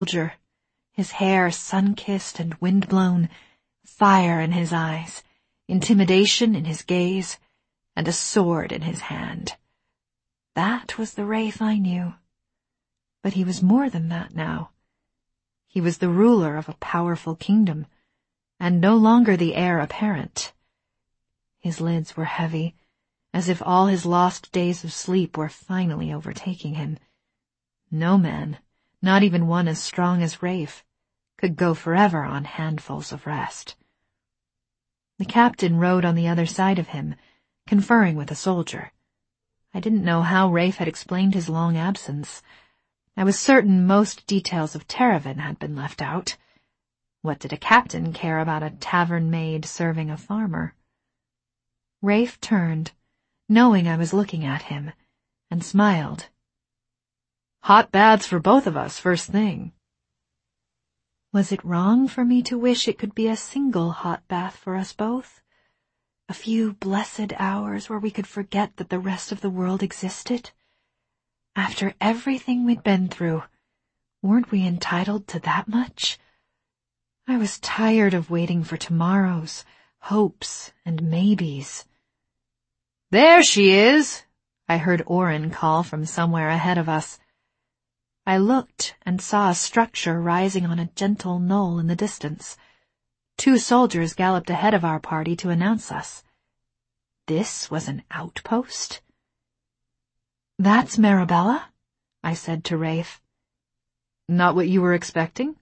soldier, his hair sun-kissed and wind-blown, fire in his eyes, intimidation in his gaze, and a sword in his hand. That was the Rafe I knew. But he was more than that now. He was the ruler of a powerful kingdom, and no longer the heir apparent. His lids were heavy, as if all his lost days of sleep were finally overtaking him. No man, not even one as strong as Rafe, could go forever on handfuls of rest. The captain rode on the other side of him, conferring with a soldier. I didn't know how Rafe had explained his long absence. I was certain most details of Terraven had been left out. What did a captain care about a tavern maid serving a farmer? Rafe turned, knowing I was looking at him, and smiled. "Hot baths for both of us, first thing." Was it wrong for me to wish it could be a single hot bath for us both? A few blessed hours where we could forget that the rest of the world existed? After everything we'd been through, weren't we entitled to that much? I was tired of waiting for tomorrows, hopes, and maybes. "There she is!" I heard Orin call from somewhere ahead of us. I looked and saw a structure rising on a gentle knoll in the distance. 2 soldiers galloped ahead of our party to announce us. This was an outpost? "That's Marabella," I said to Rafe. "Not what you were expecting?"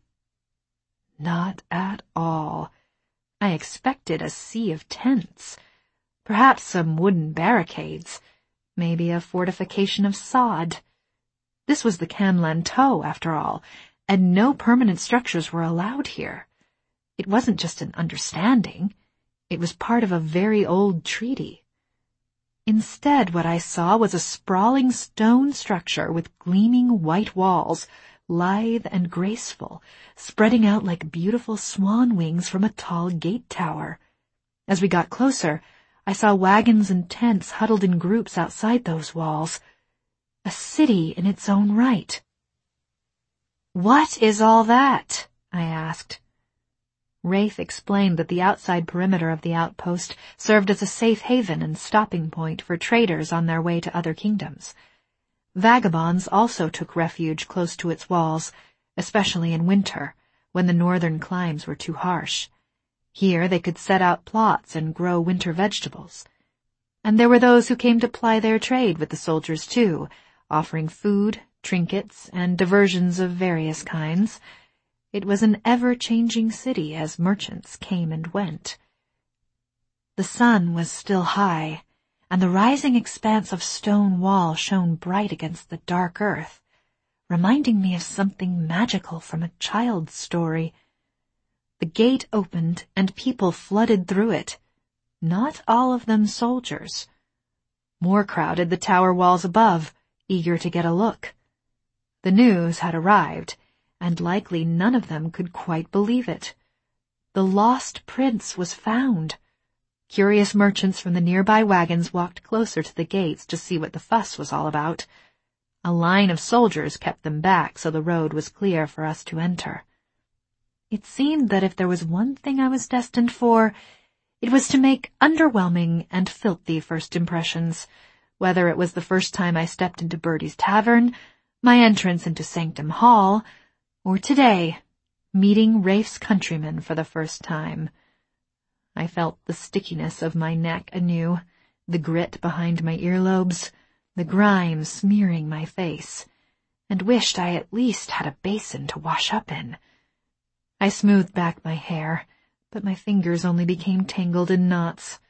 Not at all. I expected a sea of tents, perhaps some wooden barricades, maybe a fortification of sod. This was the Camlanteau, after all, and no permanent structures were allowed here. It wasn't just an understanding. It was part of a very old treaty. Instead, what I saw was a sprawling stone structure with gleaming white walls, lithe and graceful, spreading out like beautiful swan wings from a tall gate tower. As we got closer, I saw wagons and tents huddled in groups outside those walls. A city in its own right. "What is all that?" I asked. Rafe explained that the outside perimeter of the outpost served as a safe haven and stopping point for traders on their way to other kingdoms. Vagabonds also took refuge close to its walls, especially in winter, when the northern climes were too harsh. Here they could set out plots and grow winter vegetables. And there were those who came to ply their trade with the soldiers too, offering food, trinkets, and diversions of various kinds. It was an ever-changing city as merchants came and went. The sun was still high, and the rising expanse of stone wall shone bright against the dark earth, reminding me of something magical from a child's story. The gate opened, and people flooded through it, not all of them soldiers. More crowded the tower walls above, eager to get a look. The news had arrived, and likely none of them could quite believe it. The lost prince was found. Curious merchants from the nearby wagons walked closer to the gates to see what the fuss was all about. A line of soldiers kept them back so the road was clear for us to enter. It seemed that if there was one thing I was destined for, it was to make underwhelming and filthy first impressions, whether it was the first time I stepped into Bertie's tavern, my entrance into Sanctum Hall, or today, meeting Rafe's countrymen for the first time. I felt the stickiness of my neck anew, the grit behind my earlobes, the grime smearing my face, and wished I at least had a basin to wash up in. I smoothed back my hair, but my fingers only became tangled in knots.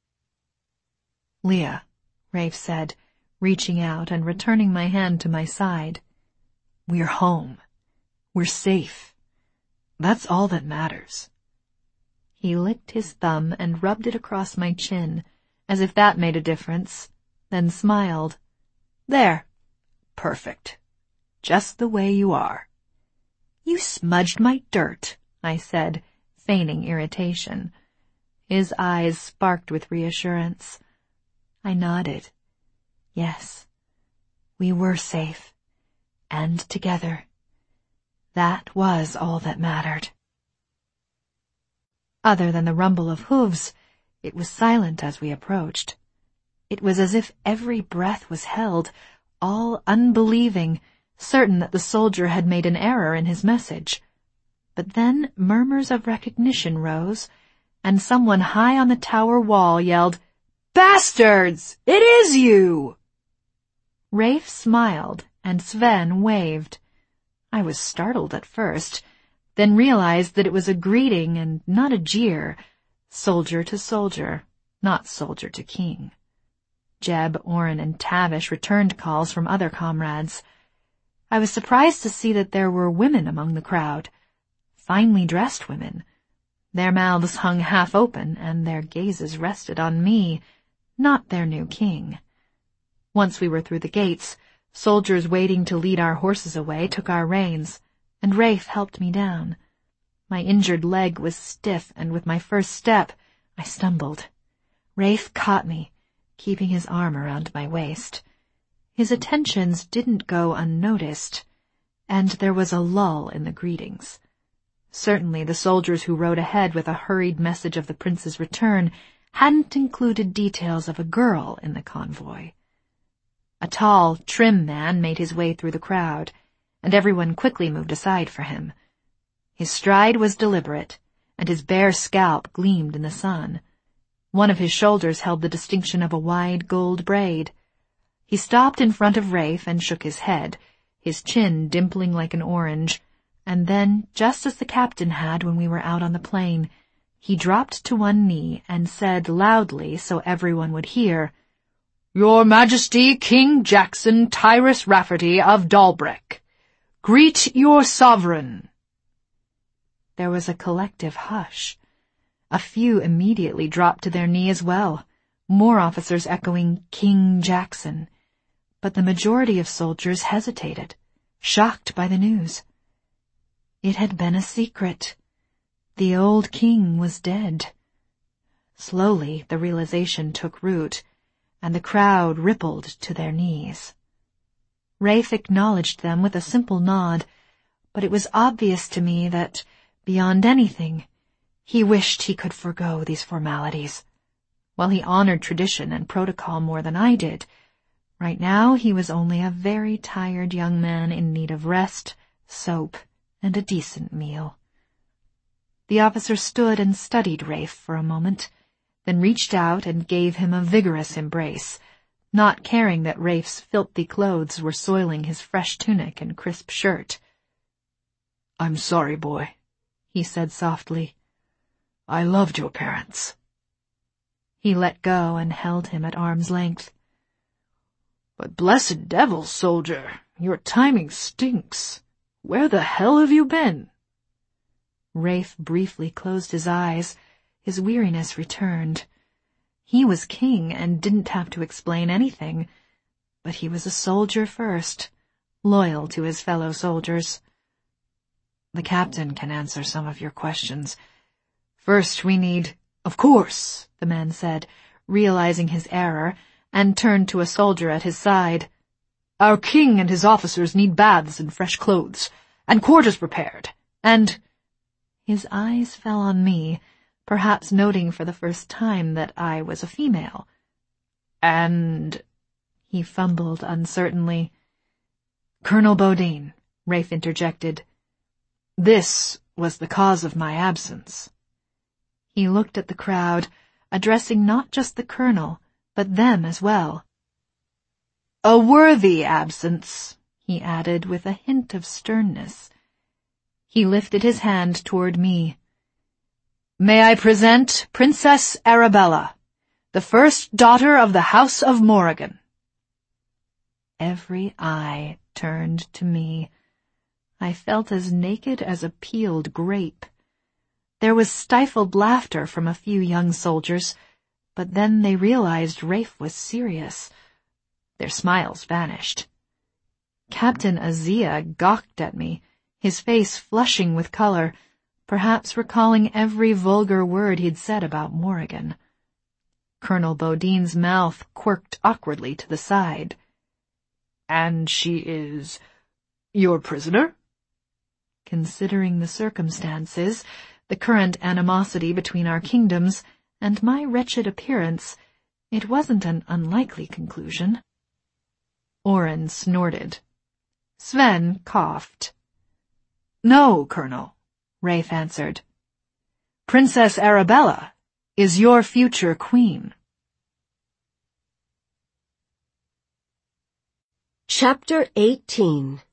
"Leah," Rafe said, reaching out and returning my hand to my side. "We're home. We're safe. That's all that matters." He licked his thumb and rubbed it across my chin, as if that made a difference, then smiled. "There. Perfect. Just the way you are." "You smudged my dirt," I said, feigning irritation. His eyes sparked with reassurance. I nodded. Yes, we were safe, and together. That was all that mattered. Other than the rumble of hooves, it was silent as we approached. It was as if every breath was held, all unbelieving, certain that the soldier had made an error in his message. But then murmurs of recognition rose, and someone high on the tower wall yelled, "Bastards! It is you!" Rafe smiled, and Sven waved. I was startled at first, then realized that it was a greeting and not a jeer, soldier to soldier, not soldier to king. Jeb, Orin, and Tavish returned calls from other comrades. I was surprised to see that there were women among the crowd, finely dressed women. Their mouths hung half open, and their gazes rested on me, not their new king. Once we were through the gates, soldiers waiting to lead our horses away took our reins, and Rafe helped me down. My injured leg was stiff, and with my first step, I stumbled. Rafe caught me, keeping his arm around my waist. His attentions didn't go unnoticed, and there was a lull in the greetings. Certainly the soldiers who rode ahead with a hurried message of the prince's return hadn't included details of a girl in the convoy. A tall, trim man made his way through the crowd, and everyone quickly moved aside for him. His stride was deliberate, and his bare scalp gleamed in the sun. One of his shoulders held the distinction of a wide gold braid. He stopped in front of Rafe and shook his head, his chin dimpling like an orange, and then, just as the captain had when we were out on the plain, he dropped to one knee and said loudly so everyone would hear, "Your Majesty King Jackson Tyrus Rafferty of Dalbreck, greet your sovereign." There was a collective hush. A few immediately dropped to their knee as well, more officers echoing King Jackson. But the majority of soldiers hesitated, shocked by the news. It had been a secret. The old king was dead. Slowly the realization took root, and the crowd rippled to their knees. Rafe acknowledged them with a simple nod, but it was obvious to me that, beyond anything, he wished he could forgo these formalities. While he honored tradition and protocol more than I did, right now he was only a very tired young man in need of rest, soap, and a decent meal. The officer stood and studied Rafe for a moment, then reached out and gave him a vigorous embrace, not caring that Rafe's filthy clothes were soiling his fresh tunic and crisp shirt. "I'm sorry, boy," he said softly. "I loved your parents." He let go and held him at arm's length. "But blessed devil, soldier, your timing stinks. Where the hell have you been?" Rafe briefly closed his eyes. His weariness returned. He was king and didn't have to explain anything, but he was a soldier first, loyal to his fellow soldiers. "The captain can answer some of your questions. First we need—" "Of course," the man said, realizing his error, and turned to a soldier at his side. "Our king and his officers need baths and fresh clothes, and quarters prepared, and—" His eyes fell on me, perhaps noting for the first time that I was a female. "And—" he fumbled uncertainly. "Colonel Bodine," Rafe interjected. "This was the cause of my absence." He looked at the crowd, addressing not just the colonel, but them as well. "A worthy absence," he added with a hint of sternness. He lifted his hand toward me. "May I present Princess Arabella, the first daughter of the House of Morrigan." Every eye turned to me. I felt as naked as a peeled grape. There was stifled laughter from a few young soldiers, but then they realized Rafe was serious. Their smiles vanished. Captain Azia gawked at me, his face flushing with color, perhaps recalling every vulgar word he'd said about Morrigan. Colonel Bodine's mouth quirked awkwardly to the side. "And she is your prisoner?" Considering the circumstances, the current animosity between our kingdoms, and my wretched appearance, it wasn't an unlikely conclusion. Oren snorted. Sven coughed. "No, Colonel," Rafe answered. "Princess Arabella is your future queen." Chapter 18.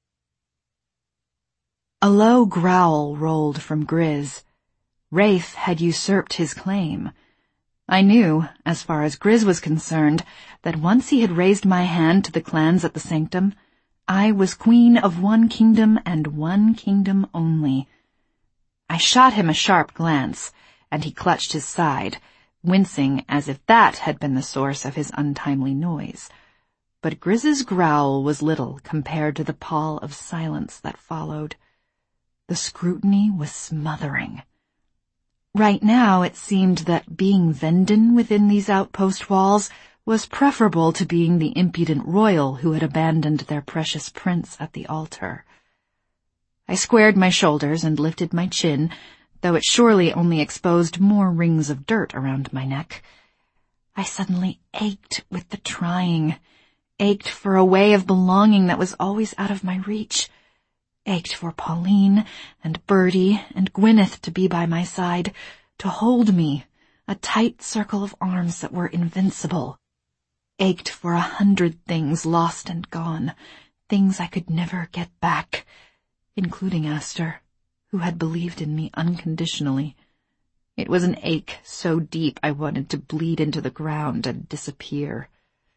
A low growl rolled from Grizz. Rafe had usurped his claim. I knew, as far as Grizz was concerned, that once he had raised my hand to the clans at the Sanctum, I was queen of one kingdom and one kingdom only. I shot him a sharp glance, and he clutched his side, wincing as if that had been the source of his untimely noise. But Grizz's growl was little compared to the pall of silence that followed. The scrutiny was smothering. Right now it seemed that being Vendon within these outpost walls was preferable to being the impudent royal who had abandoned their precious prince at the altar. I squared my shoulders and lifted my chin, though it surely only exposed more rings of dirt around my neck. I suddenly ached with the trying, ached for a way of belonging that was always out of my reach, ached for Pauline and Bertie and Gwyneth to be by my side, to hold me, a tight circle of arms that were invincible. Ached for 100 things lost and gone, things I could never get back, including Aster, who had believed in me unconditionally. It was an ache so deep I wanted to bleed into the ground and disappear.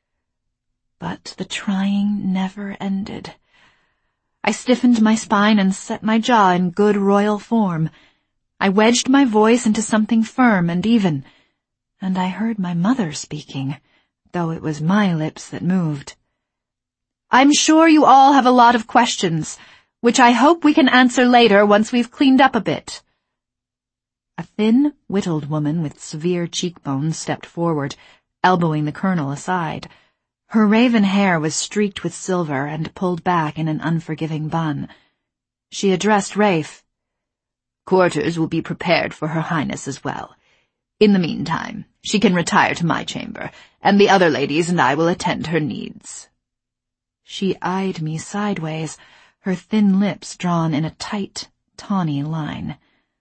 But the trying never ended. I stiffened my spine and set my jaw in good royal form. I wedged my voice into something firm and even, and I heard my mother speaking, though it was my lips that moved. "I'm sure you all have a lot of questions, which I hope we can answer later once we've cleaned up a bit." A thin, whittled woman with severe cheekbones stepped forward, elbowing the colonel aside. Her raven hair was streaked with silver and pulled back in an unforgiving bun. She addressed Rafe. "Quarters will be prepared for Her Highness as well. In the meantime, she can retire to my chamber, and the other ladies and I will attend her needs." She eyed me sideways, her thin lips drawn in a tight, tawny line.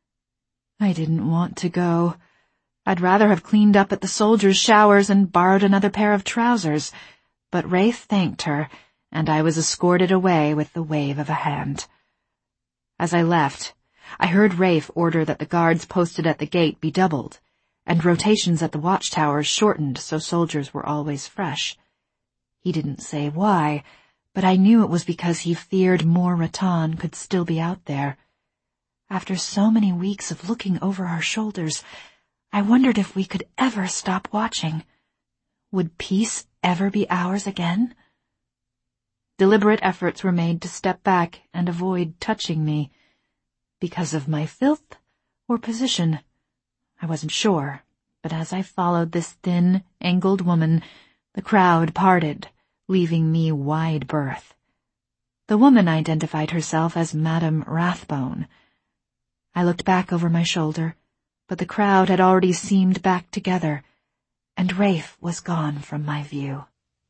I didn't want to go. I'd rather have cleaned up at the soldiers' showers and borrowed another pair of trousers. But Rafe thanked her, and I was escorted away with the wave of a hand. As I left, I heard Rafe order that the guards posted at the gate be doubled, and rotations at the watchtowers shortened so soldiers were always fresh. He didn't say why, but I knew it was because he feared more Rattan could still be out there. After so many weeks of looking over our shoulders, I wondered if we could ever stop watching. Would peace ever be ours again? Deliberate efforts were made to step back and avoid touching me. Because of my filth or position? I wasn't sure, but as I followed this thin, angled woman, the crowd parted, leaving me wide berth. The woman identified herself as Madame Rathbone. I looked back over my shoulder, but the crowd had already seamed back together, and Rafe was gone from my view.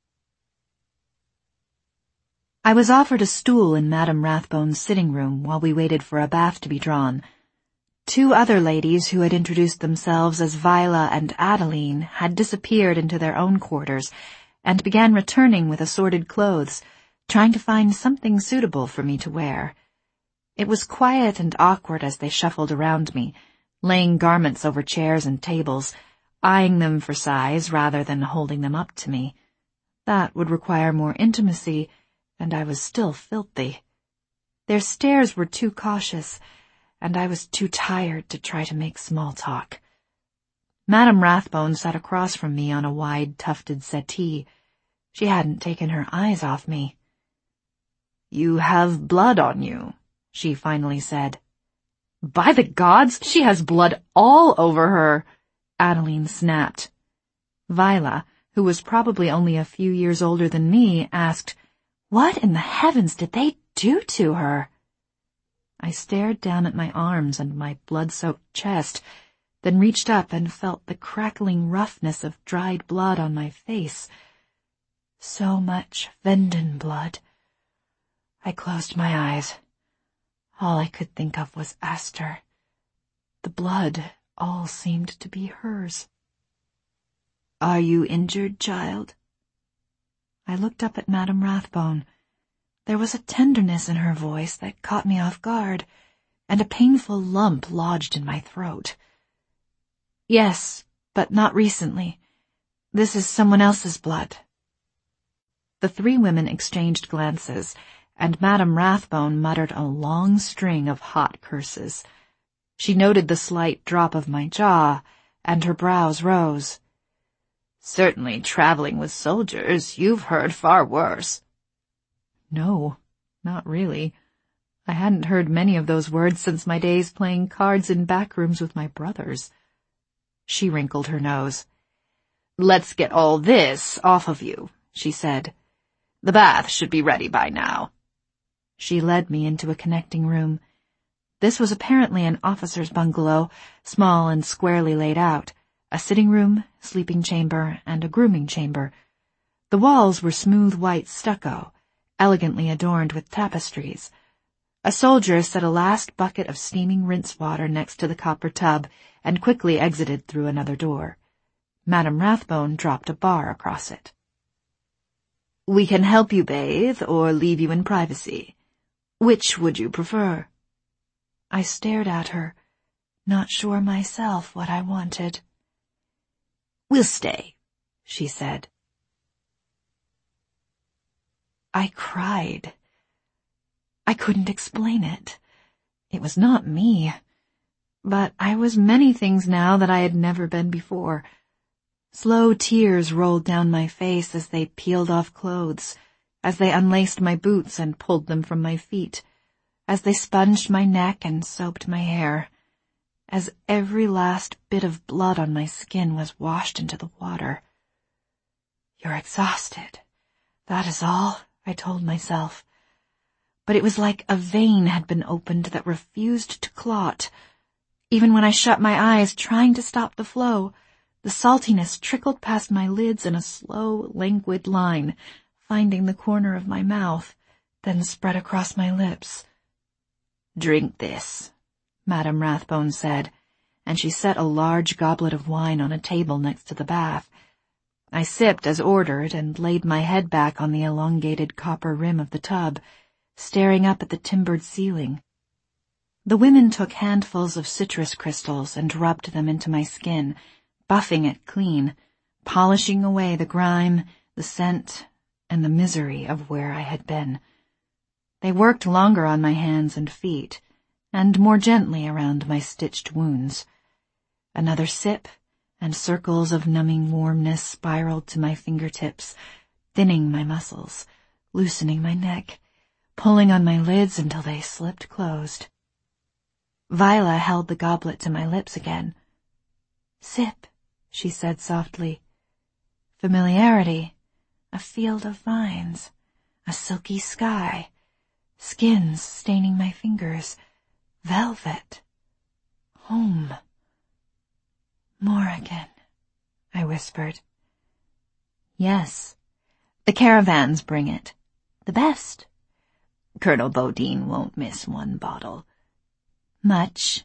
I was offered a stool in Madame Rathbone's sitting room while we waited for a bath to be drawn. 2 other ladies who had introduced themselves as Viola and Adeline had disappeared into their own quarters and began returning with assorted clothes, trying to find something suitable for me to wear. It was quiet and awkward as they shuffled around me, laying garments over chairs and tables, eyeing them for size rather than holding them up to me. That would require more intimacy, and I was still filthy. Their stares were too cautious, and I was too tired to try to make small talk. Madame Rathbone sat across from me on a wide, tufted settee. She hadn't taken her eyes off me. "You have blood on you," she finally said. "By the gods, she has blood all over her," Adeline snapped. Viola, who was probably only a few years older than me, asked, "What in the heavens did they do to her?" I stared down at my arms and my blood-soaked chest, then reached up and felt the crackling roughness of dried blood on my face. So much Venden blood. I closed my eyes. All I could think of was Aster. The blood all seemed to be hers. "Are you injured, child?" I looked up at Madame Rathbone. There was a tenderness in her voice that caught me off guard, and a painful lump lodged in my throat. "Yes, but not recently. This is someone else's blood." The three women exchanged glances, and Madame Rathbone muttered a long string of hot curses. She noted the slight drop of my jaw, and her brows rose. "Certainly, traveling with soldiers, you've heard far worse." No, not really. I hadn't heard many of those words since my days playing cards in back rooms with my brothers. She wrinkled her nose. "Let's get all this off of you," she said. "The bath should be ready by now." She led me into a connecting room. This was apparently an officer's bungalow, small and squarely laid out, a sitting room, sleeping chamber, and a grooming chamber. The walls were smooth white stucco, elegantly adorned with tapestries. A soldier set a last bucket of steaming rinse water next to the copper tub and quickly exited through another door. Madame Rathbone dropped a bar across it. "We can help you bathe or leave you in privacy. Which would you prefer?" I stared at her, not sure myself what I wanted. "We'll stay," she said. I cried. I couldn't explain it. It was not me. But I was many things now that I had never been before. Slow tears rolled down my face as they peeled off clothes, as they unlaced my boots and pulled them from my feet, as they sponged my neck and soaped my hair, as every last bit of blood on my skin was washed into the water. "You're exhausted. That is all," I told myself. But it was like a vein had been opened that refused to clot. Even when I shut my eyes, trying to stop the flow, the saltiness trickled past my lids in a slow, languid line, finding the corner of my mouth, then spread across my lips. "Drink this," Madame Rathbone said, and she set a large goblet of wine on a table next to the bath. I sipped as ordered and laid my head back on the elongated copper rim of the tub, staring up at the timbered ceiling. The women took handfuls of citrus crystals and rubbed them into my skin, buffing it clean, polishing away the grime, the scent, and the misery of where I had been. They worked longer on my hands and feet, and more gently around my stitched wounds. Another sip, and circles of numbing warmness spiraled to my fingertips, thinning my muscles, loosening my neck, pulling on my lids until they slipped closed. Viola held the goblet to my lips again. "Sip," she said softly. Familiarity, a field of vines, a silky sky, skins staining my fingers, velvet, home. "Morrigan," I whispered. "Yes. The caravans bring it. The best. Colonel Bodine won't miss one bottle." "Much?"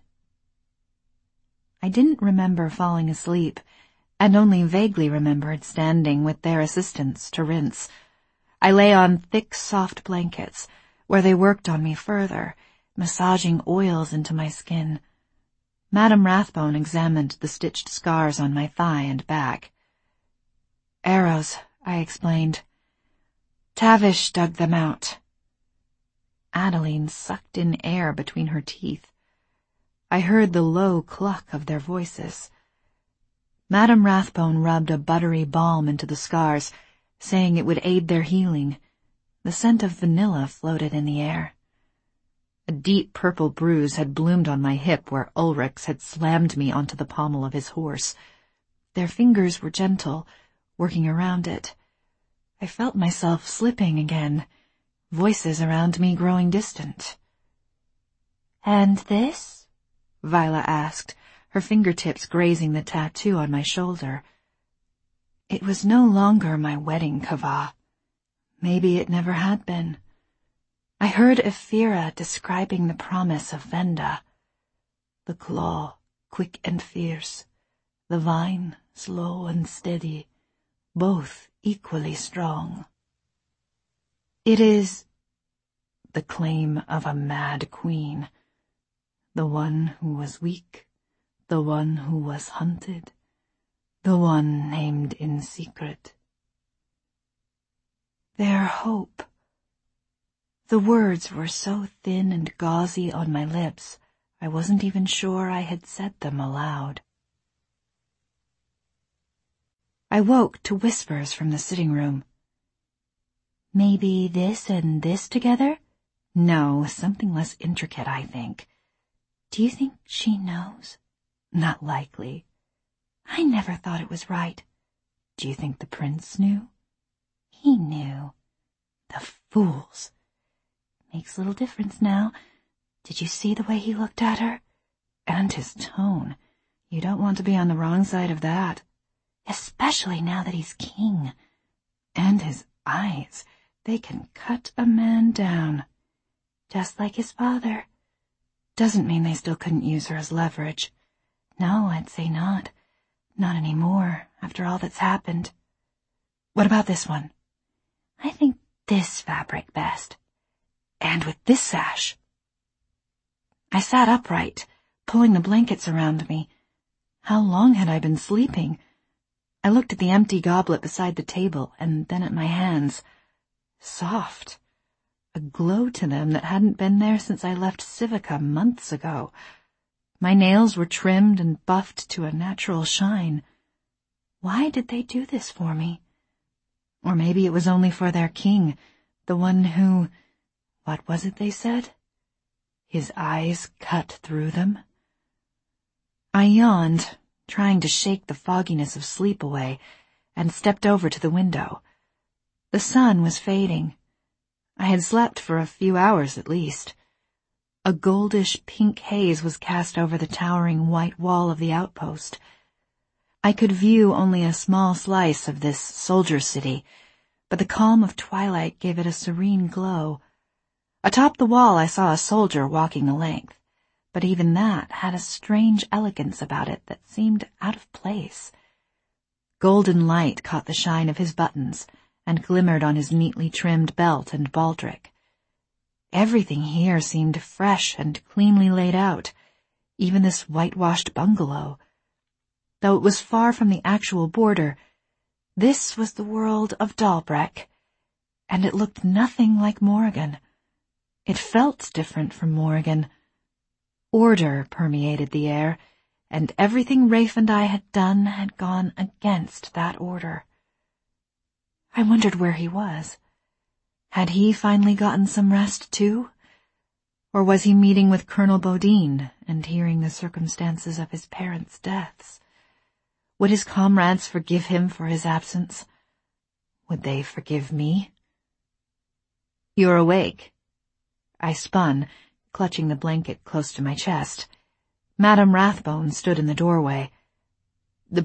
I didn't remember falling asleep, and only vaguely remembered standing with their assistants to rinse. I lay on thick, soft blankets, where they worked on me further, massaging oils into my skin. Madame Rathbone examined the stitched scars on my thigh and back. "Arrows," I explained. "Tavish dug them out." Adeline sucked in air between her teeth. I heard the low cluck of their voices. Madame Rathbone rubbed a buttery balm into the scars, saying it would aid their healing. The scent of vanilla floated in the air. A deep purple bruise had bloomed on my hip where Ulrichs had slammed me onto the pommel of his horse. Their fingers were gentle, working around it. I felt myself slipping again, voices around me growing distant. And this? Viola asked, her fingertips grazing the tattoo on my shoulder. It was no longer my wedding kava. Maybe it never had been. I heard Ephira describing the promise of Venda. The claw, quick and fierce. The vine, slow and steady. Both equally strong. It is the claim of a mad queen. The one who was weak. The one who was hunted. The one named in secret. Their hope. The words were so thin and gauzy on my lips, I wasn't even sure I had said them aloud. I woke to whispers from the sitting room. Maybe this and this together? No, something less intricate, I think. Do you think she knows? Not likely. I never thought it was right. Do you think the prince knew? He knew. The fools. Makes little difference now. Did you see the way he looked at her? And his tone. You don't want to be on the wrong side of that. Especially now that he's king. And his eyes. They can cut a man down. Just like his father. Doesn't mean they still couldn't use her as leverage. No, I'd say not. Not anymore, after all that's happened. What about this one? I think this fabric best. And with this sash. I sat upright, pulling the blankets around me. How long had I been sleeping? I looked at the empty goblet beside the table, and then at my hands. Soft. A glow to them that hadn't been there since I left Civica months ago. My nails were trimmed and buffed to a natural shine. Why did they do this for me? Or maybe it was only for their king, the one who... What was it they said? His eyes cut through them? I yawned, trying to shake the fogginess of sleep away, and stepped over to the window. The sun was fading. I had slept for a few hours at least. A goldish pink haze was cast over the towering white wall of the outpost. I could view only a small slice of this soldier city, but the calm of twilight gave it a serene glow. Atop the wall I saw a soldier walking the length, but even that had a strange elegance about it that seemed out of place. Golden light caught the shine of his buttons and glimmered on his neatly trimmed belt and baldric. Everything here seemed fresh and cleanly laid out, even this whitewashed bungalow. Though it was far from the actual border, this was the world of Dalbreck, and it looked nothing like Morrigan. It felt different from Morrigan. Order permeated the air, and everything Rafe and I had done had gone against that order. I wondered where he was. Had he finally gotten some rest, too? Or was he meeting with Colonel Bodine and hearing the circumstances of his parents' deaths? Would his comrades forgive him for his absence? Would they forgive me? You're awake. I spun, clutching the blanket close to my chest. Madame Rathbone stood in the doorway. The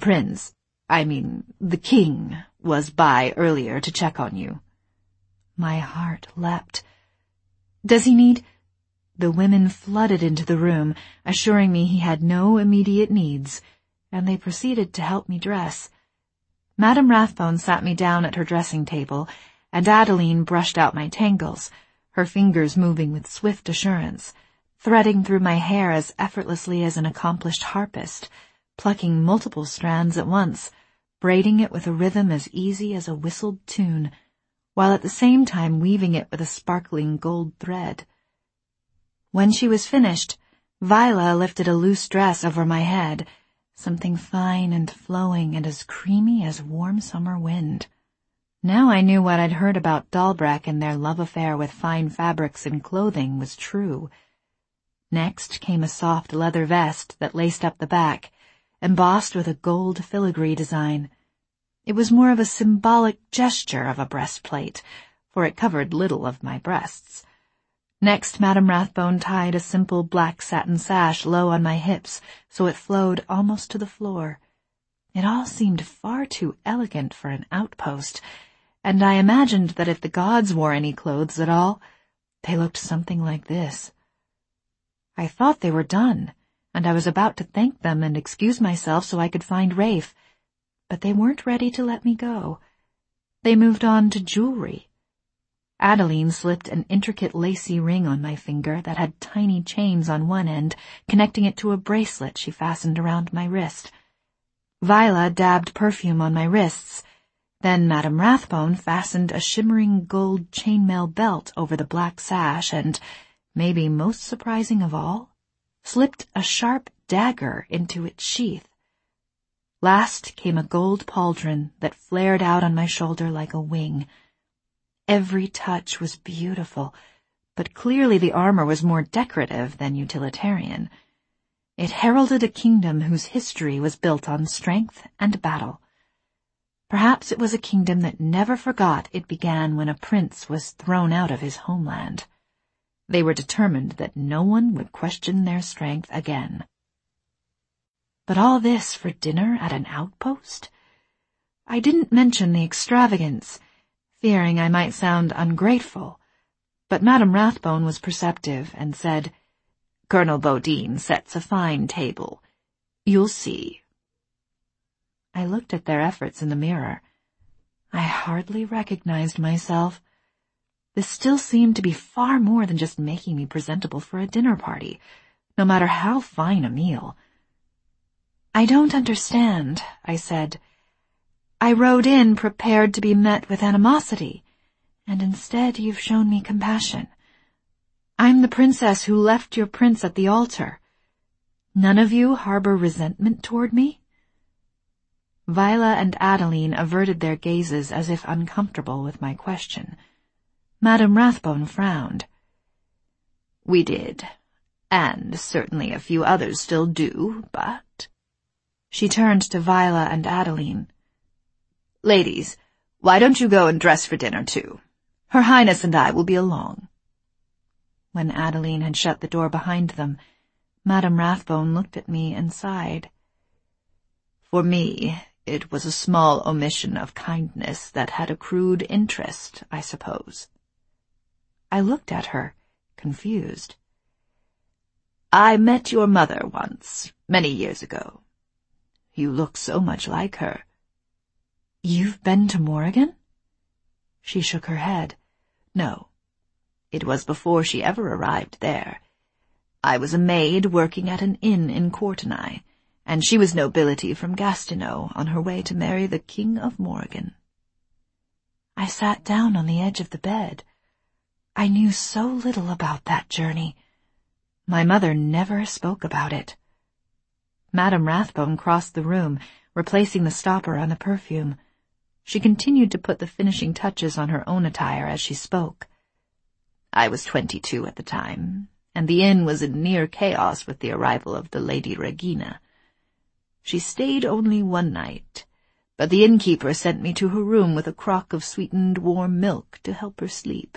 king, was by earlier to check on you. My heart leapt. Does he need... The women flooded into the room, assuring me he had no immediate needs, and they proceeded to help me dress. Madame Rathbone sat me down at her dressing table, and Adeline brushed out my tangles, her fingers moving with swift assurance, threading through my hair as effortlessly as an accomplished harpist, plucking multiple strands at once, braiding it with a rhythm as easy as a whistled tune, while at the same time weaving it with a sparkling gold thread. When she was finished, Viola lifted a loose dress over my head, something fine and flowing and as creamy as warm summer wind. Now I knew what I'd heard about Dalbreck and their love affair with fine fabrics and clothing was true. Next came a soft leather vest that laced up the back, embossed with a gold filigree design. It was more of a symbolic gesture of a breastplate, for it covered little of my breasts. Next, Madame Rathbone tied a simple black satin sash low on my hips so it flowed almost to the floor. It all seemed far too elegant for an outpost, and I imagined that if the gods wore any clothes at all, they looked something like this. I thought they were done, and I was about to thank them and excuse myself so I could find Rafe, but they weren't ready to let me go. They moved on to jewelry. Adeline slipped an intricate lacy ring on my finger that had tiny chains on one end, connecting it to a bracelet she fastened around my wrist. Viola dabbed perfume on my wrists. Then Madame Rathbone fastened a shimmering gold chainmail belt over the black sash and, maybe most surprising of all, slipped a sharp dagger into its sheath. Last came a gold pauldron that flared out on my shoulder like a wing. Every touch was beautiful, but clearly the armor was more decorative than utilitarian. It heralded a kingdom whose history was built on strength and battle. Perhaps it was a kingdom that never forgot it began when a prince was thrown out of his homeland. They were determined that no one would question their strength again. But all this for dinner at an outpost? I didn't mention the extravagance, fearing I might sound ungrateful, but Madame Rathbone was perceptive and said, "Colonel Bodine sets a fine table. You'll see." I looked at their efforts in the mirror. I hardly recognized myself. This still seemed to be far more than just making me presentable for a dinner party, no matter how fine a meal. "I don't understand," I said. "I rode in prepared to be met with animosity, and instead you've shown me compassion. I'm the princess who left your prince at the altar. None of you harbor resentment toward me?" Viola and Adeline averted their gazes as if uncomfortable with my question. Madame Rathbone frowned. "We did, and certainly a few others still do, but—" She turned to Viola and Adeline. "Ladies, why don't you go and dress for dinner, too? Her Highness and I will be along." When Adeline had shut the door behind them, Madame Rathbone looked at me and sighed. "For me, it was a small omission of kindness that had accrued interest, I suppose." I looked at her, confused. "I met your mother once, many years ago. You look so much like her." "You've been to Morrigan?" She shook her head. "No. It was before she ever arrived there. I was a maid working at an inn in Courtenay, and she was nobility from Gastineau on her way to marry the King of Morrigan." I sat down on the edge of the bed. I knew so little about that journey. My mother never spoke about it. Madame Rathbone crossed the room, replacing the stopper on the perfume. She continued to put the finishing touches on her own attire as she spoke. "I was 22 at the time, and the inn was in near chaos with the arrival of the Lady Regina. She stayed only one night, but the innkeeper sent me to her room with a crock of sweetened warm milk to help her sleep."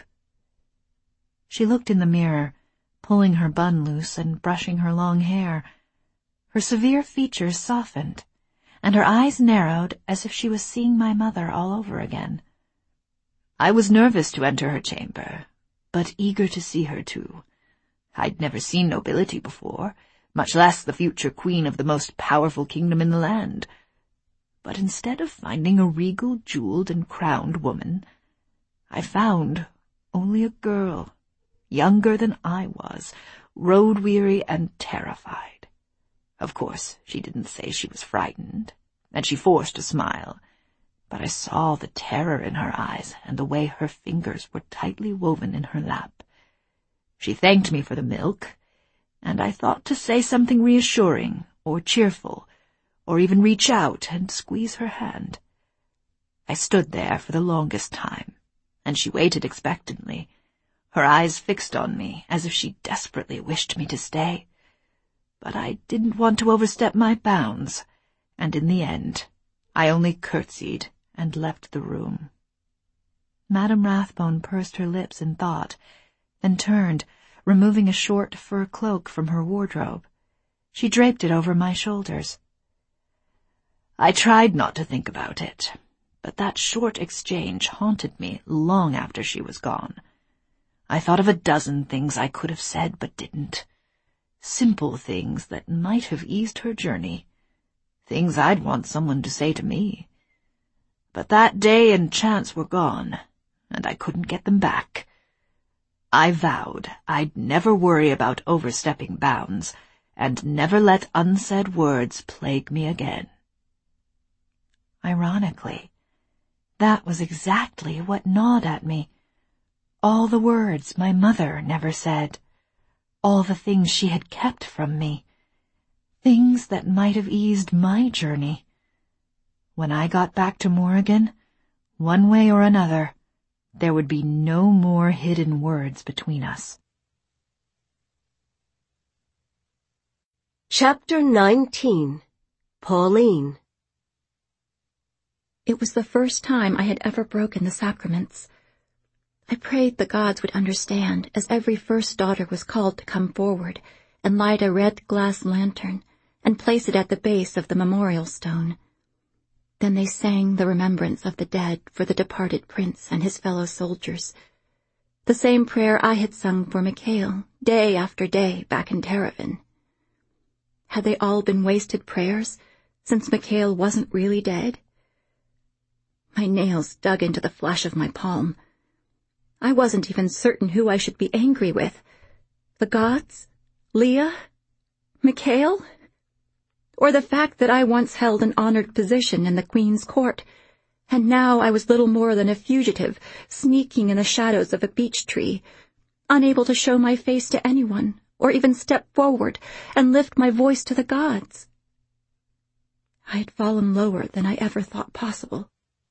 She looked in the mirror, pulling her bun loose and brushing her long hair. Her severe features softened, and her eyes narrowed as if she was seeing my mother all over again. "I was nervous to enter her chamber, but eager to see her too. I'd never seen nobility before, much less the future queen of the most powerful kingdom in the land. But instead of finding a regal, jeweled, and crowned woman, I found only a girl, younger than I was, road-weary and terrified. Of course, she didn't say she was frightened, and she forced a smile, but I saw the terror in her eyes and the way her fingers were tightly woven in her lap. She thanked me for the milk, and I thought to say something reassuring or cheerful, or even reach out and squeeze her hand. I stood there for the longest time, and she waited expectantly, her eyes fixed on me as if she desperately wished me to stay. But I didn't want to overstep my bounds, and in the end I only curtsied and left the room. Madame Rathbone pursed her lips in thought, and turned, removing a short fur cloak from her wardrobe. She draped it over my shoulders. I tried not to think about it, but that short exchange haunted me long after she was gone. I thought of a dozen things I could have said but didn't. Simple things that might have eased her journey. Things I'd want someone to say to me. But that day and chance were gone, and I couldn't get them back. I vowed I'd never worry about overstepping bounds, and never let unsaid words plague me again. Ironically, that was exactly what gnawed at me. All the words my mother never said. All the things she had kept from me. Things that might have eased my journey. When I got back to Morrigan, one way or another, there would be no more hidden words between us. Chapter 19. Pauline. It was the first time I had ever broken the sacraments. I prayed the gods would understand as every first daughter was called to come forward and light a red glass lantern and place it at the base of the memorial stone. Then they sang the remembrance of the dead for the departed prince and his fellow soldiers. The same prayer I had sung for Mikhail day after day back in Terravin. Had they all been wasted prayers, since Mikhail wasn't really dead? My nails dug into the flesh of my palm. I wasn't even certain who I should be angry with. The gods? Leah? Mikhail? Or the fact that I once held an honored position in the Queen's court, and now I was little more than a fugitive, sneaking in the shadows of a beech tree, unable to show my face to anyone, or even step forward and lift my voice to the gods. I had fallen lower than I ever thought possible.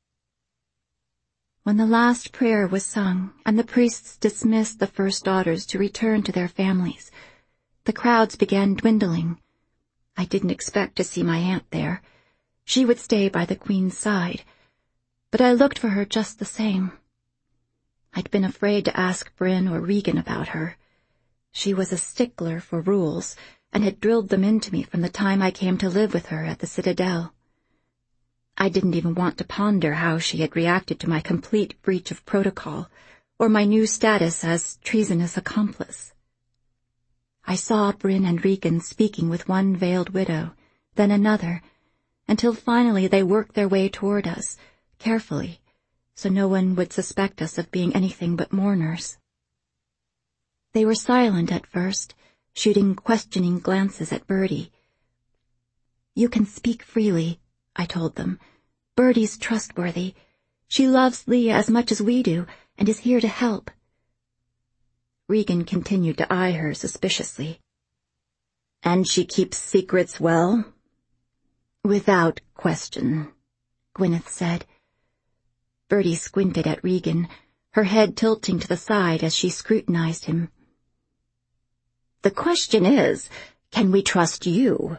When the last prayer was sung and the priests dismissed the first daughters to return to their families, the crowds began dwindling. I didn't expect to see my aunt there. She would stay by the Queen's side, but I looked for her just the same. I'd been afraid to ask Bryn or Regan about her. She was a stickler for rules and had drilled them into me from the time I came to live with her at the Citadel. I didn't even want to ponder how she had reacted to my complete breach of protocol, or my new status as treasonous accomplice. I saw Bryn and Regan speaking with one veiled widow, then another, until finally they worked their way toward us, carefully, so no one would suspect us of being anything but mourners. They were silent at first, shooting questioning glances at Bertie. "You can speak freely," I told them. "Bertie's trustworthy. She loves Leah as much as we do, and is here to help." Regan continued to eye her suspiciously. "And she keeps secrets well?" "Without question," Gwyneth said. Bertie squinted at Regan, her head tilting to the side as she scrutinized him. "The question is, can we trust you?"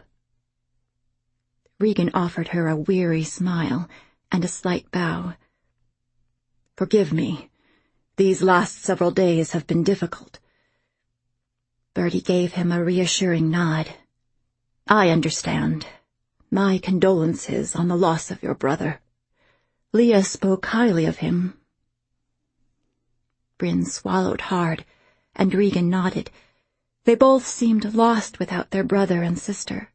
Regan offered her a weary smile and a slight bow. "Forgive me. These last several days have been difficult." Bertie gave him a reassuring nod. "I understand. My condolences on the loss of your brother. Leah spoke highly of him." Bryn swallowed hard, and Regan nodded. They both seemed lost without their brother and sister.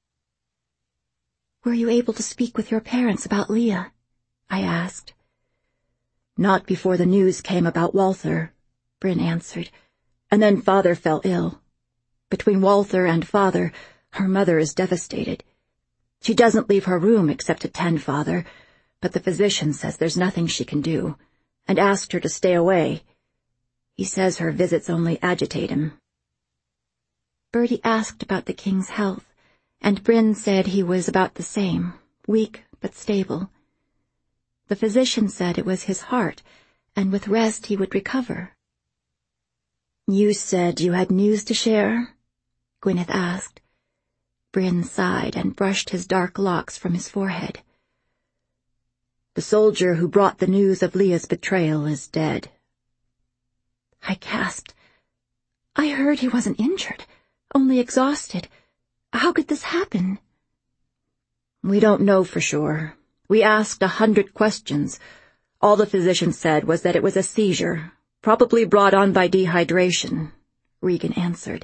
"Were you able to speak with your parents about Leah?" I asked. "Not before the news came about Walther," Bryn answered, "and then Father fell ill. Between Walther and Father, her mother is devastated. She doesn't leave her room except to tend Father, but the physician says there's nothing she can do, and asked her to stay away. He says her visits only agitate him." Bertie asked about the king's health, and Bryn said he was about the same, weak but stable. The physician said it was his heart, and with rest he would recover. "You said you had news to share?" Gwyneth asked. Bryn sighed and brushed his dark locks from his forehead. "The soldier who brought the news of Leah's betrayal is dead." I gasped. I heard he wasn't injured, only exhausted. How could this happen? We don't know for sure. We asked 100 questions. All the physician said was that it was a seizure, probably brought on by dehydration, Regan answered.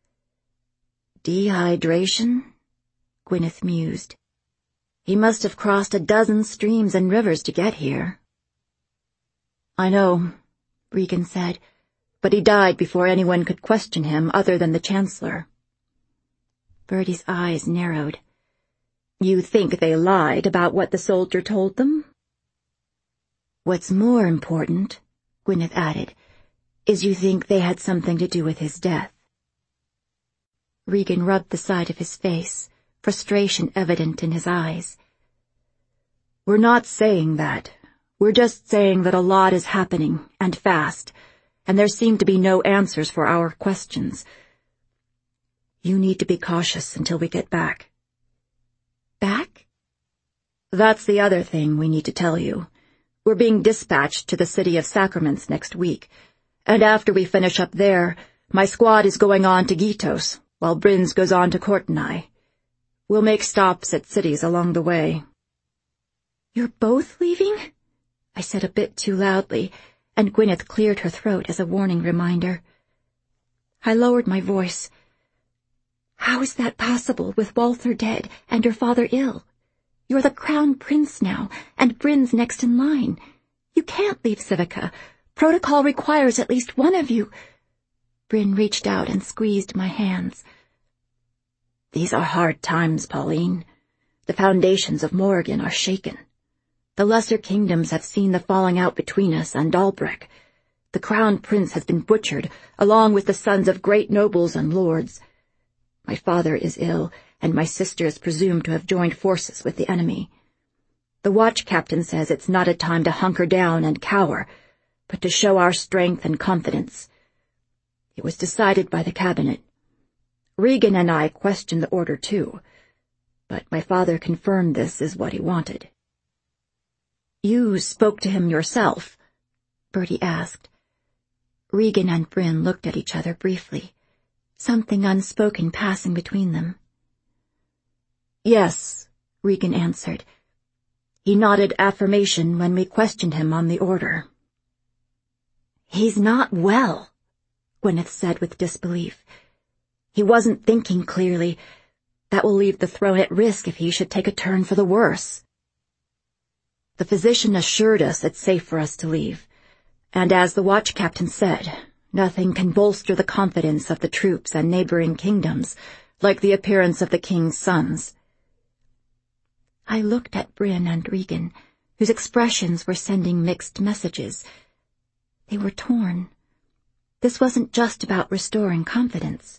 Dehydration? Gwyneth mused. He must have crossed a dozen streams and rivers to get here. I know, Regan said, but he died before anyone could question him other than the Chancellor. Bertie's eyes narrowed. You think they lied about what the soldier told them? What's more important, Gwyneth added, is you think they had something to do with his death. Regan rubbed the side of his face, frustration evident in his eyes. We're not saying that. We're just saying that a lot is happening, and fast, and there seem to be no answers for our questions. You need to be cautious until we get back. Back? That's the other thing we need to tell you. We're being dispatched to the City of Sacraments next week, and after we finish up there, my squad is going on to Gitos, while Bryn's goes on to Courtenay. We'll make stops at cities along the way. You're both leaving? I said a bit too loudly, and Gwyneth cleared her throat as a warning reminder. I lowered my voice. How is that possible with Walther dead and your father ill? You're the crown prince now, and Bryn's next in line. You can't leave Civica. Protocol requires at least one of you. Bryn reached out and squeezed my hands. These are hard times, Pauline. The foundations of Morrigan are shaken. The lesser kingdoms have seen the falling out between us and Albrecht. The crown prince has been butchered, along with the sons of great nobles and lords. My father is ill, and my sister is presumed to have joined forces with the enemy. The watch captain says it's not a time to hunker down and cower, but to show our strength and confidence. It was decided by the cabinet. Regan and I questioned the order too, but my father confirmed this is what he wanted. You spoke to him yourself? Bertie asked. Regan and Bryn looked at each other briefly, something unspoken passing between them. Yes, Regan answered. He nodded affirmation when we questioned him on the order. He's not well, Gwyneth said with disbelief. He wasn't thinking clearly. That will leave the throne at risk if he should take a turn for the worse. The physician assured us it's safe for us to leave, and as the watch captain said, nothing can bolster the confidence of the troops and neighboring kingdoms like the appearance of the king's sons. I looked at Bryn and Regan, whose expressions were sending mixed messages. They were torn. This wasn't just about restoring confidence.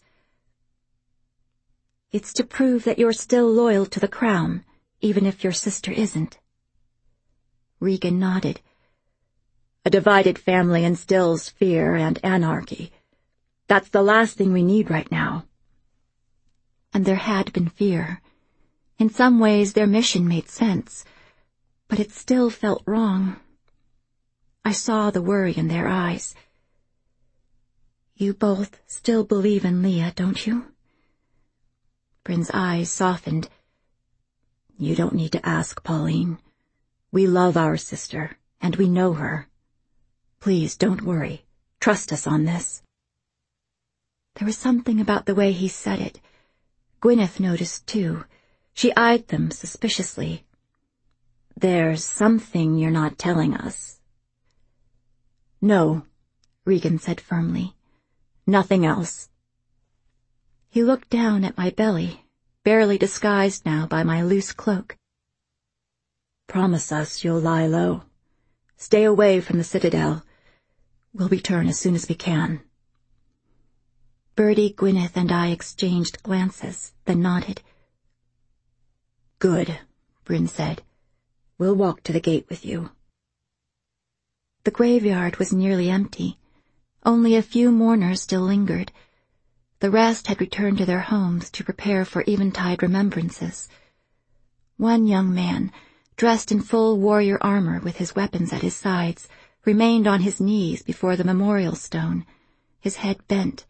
It's to prove that you're still loyal to the crown, even if your sister isn't. Regan nodded. A divided family instills fear and anarchy. That's the last thing we need right now. And there had been fear. In some ways their mission made sense, but it still felt wrong. I saw the worry in their eyes. You both still believe in Leah, don't you? Bryn's eyes softened. You don't need to ask, Pauline. We love our sister, and we know her. Please don't worry. Trust us on this. There was something about the way he said it. Gwyneth noticed, too. She eyed them suspiciously. There's something you're not telling us. No, Regan said firmly. Nothing else. He looked down at my belly, barely disguised now by my loose cloak. Promise us you'll lie low. Stay away from the citadel. We'll return as soon as we can. Bertie, Gwyneth, and I exchanged glances, then nodded. Good, Bryn said. We'll walk to the gate with you. The graveyard was nearly empty. Only a few mourners still lingered. The rest had returned to their homes to prepare for eventide remembrances. One young man, dressed in full warrior armor with his weapons at his sides, remained on his knees before the memorial stone, his head bent,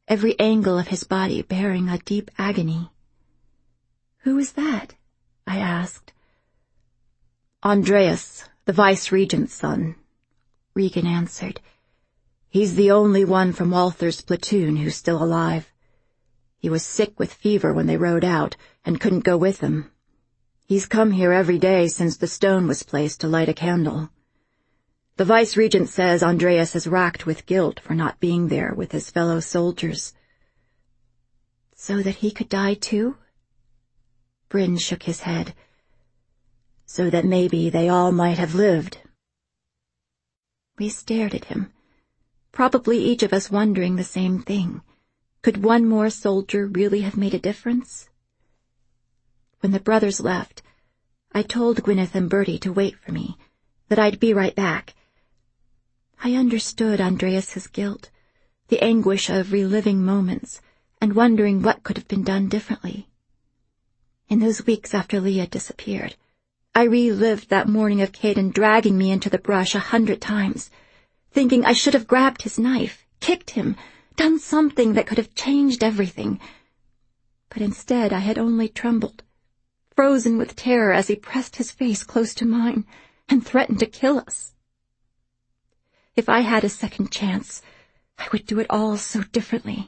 every angle of his body bearing a deep agony. "Who is that?" I asked. "Andreas, the vice-regent's son," Regan answered. "He's the only one from Walther's platoon who's still alive. He was sick with fever when they rode out and couldn't go with them. He's come here every day since the stone was placed to light a candle. The vice-regent says Andreas is racked with guilt for not being there with his fellow soldiers." "So that he could die too?" Bryn shook his head. "So that maybe they all might have lived." We stared at him, probably each of us wondering the same thing. Could one more soldier really have made a difference? When the brothers left, I told Gwyneth and Bertie to wait for me, that I'd be right back. I understood Andreas's guilt, the anguish of reliving moments and wondering what could have been done differently. In those weeks after Leah disappeared, I relived that morning of Caden dragging me into the brush 100 times, thinking I should have grabbed his knife, kicked him, done something that could have changed everything. But instead I had only trembled, frozen with terror as he pressed his face close to mine and threatened to kill us. If I had a second chance, I would do it all so differently.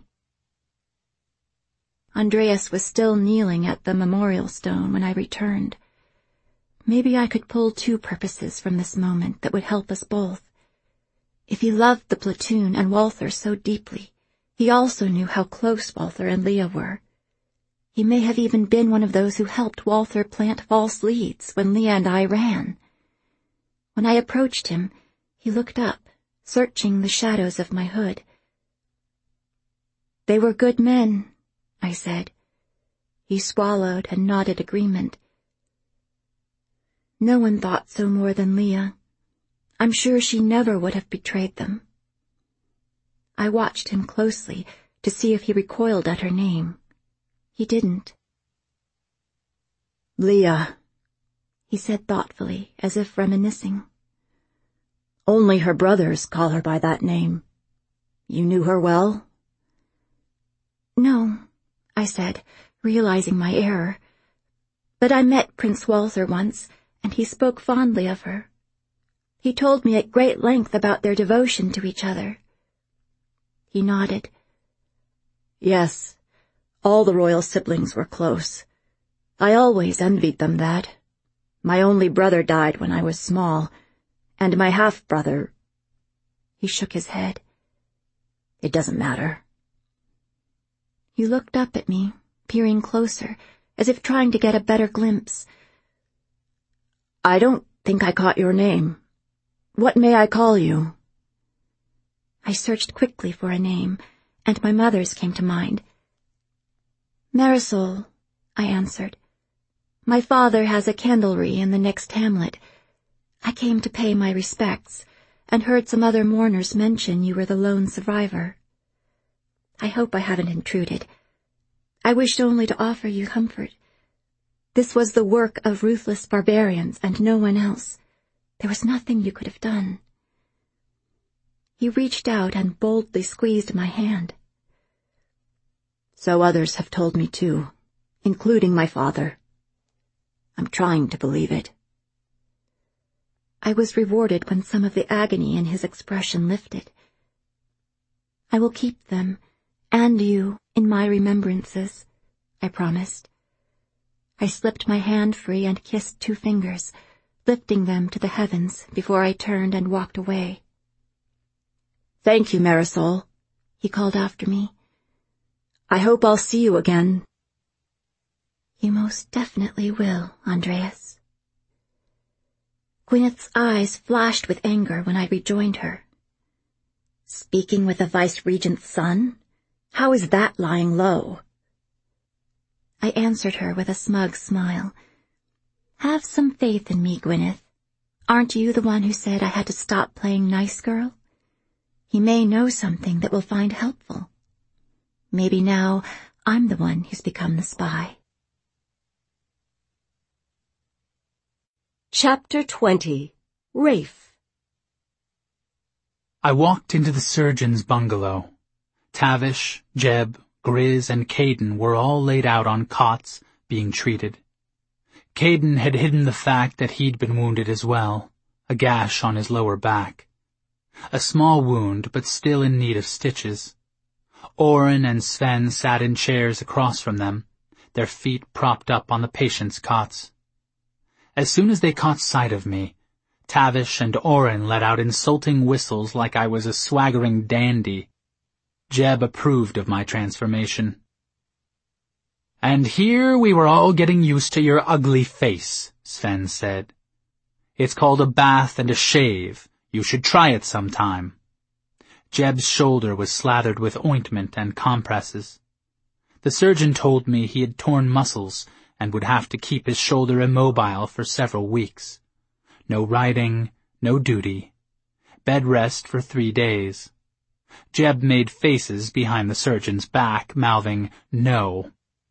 Andreas was still kneeling at the memorial stone when I returned. Maybe I could pull 2 purposes from this moment that would help us both. If he loved the platoon and Walther so deeply, he also knew how close Walther and Leah were. He may have even been one of those who helped Walther plant false leads when Leah and I ran. When I approached him, he looked up, searching the shadows of my hood. "They were good men," I said. He swallowed and nodded agreement. "No one thought so more than Leah. I'm sure she never would have betrayed them." I watched him closely to see if he recoiled at her name. He didn't. "Leah," he said thoughtfully, as if reminiscing. "Only her brothers call her by that name. You knew her well?" "No," I said, realizing my error. "But I met Prince Walther once, and he spoke fondly of her. He told me at great length about their devotion to each other." He nodded. "Yes, all the royal siblings were close. I always envied them that. My only brother died when I was small, and my half-brother—" He shook his head. "It doesn't matter." He looked up at me, peering closer, as if trying to get a better glimpse. "I don't think I caught your name. What may I call you?" I searched quickly for a name, and my mother's came to mind. "Marisol," I answered. "My father has a candlery in the next hamlet. I came to pay my respects, and heard some other mourners mention you were the lone survivor. I hope I haven't intruded. I wished only to offer you comfort. This was the work of ruthless barbarians and no one else. There was nothing you could have done." He reached out and boldly squeezed my hand. "So others have told me too, including my father. I'm trying to believe it." I was rewarded when some of the agony in his expression lifted. "I will keep them, and you, in my remembrances," I promised. I slipped my hand free and kissed 2 fingers, lifting them to the heavens before I turned and walked away. "Thank you, Marisol," he called after me. "I hope I'll see you again." "You most definitely will, Andreas." Gwyneth's eyes flashed with anger when I rejoined her. "Speaking with a vice-regent's son? How is that lying low?" I answered her with a smug smile. "Have some faith in me, Gwyneth. Aren't you the one who said I had to stop playing nice girl? He may know something that will find helpful. Maybe now I'm the one who's become the spy." Chapter 20. Rafe. I walked into the surgeon's bungalow. Tavish, Jeb, Grizz, and Caden were all laid out on cots, being treated. Caden had hidden the fact that he'd been wounded as well, a gash on his lower back. A small wound, but still in need of stitches. Oren and Sven sat in chairs across from them, their feet propped up on the patients' cots. As soon as they caught sight of me, Tavish and Oren let out insulting whistles like I was a swaggering dandy. Jeb approved of my transformation. "And here we were all getting used to your ugly face," Sven said. "It's called a bath and a shave. You should try it sometime." Jeb's shoulder was slathered with ointment and compresses. The surgeon told me he had torn muscles and would have to keep his shoulder immobile for several weeks. No riding, no duty. Bed rest for 3 days. Jeb made faces behind the surgeon's back, mouthing, "No."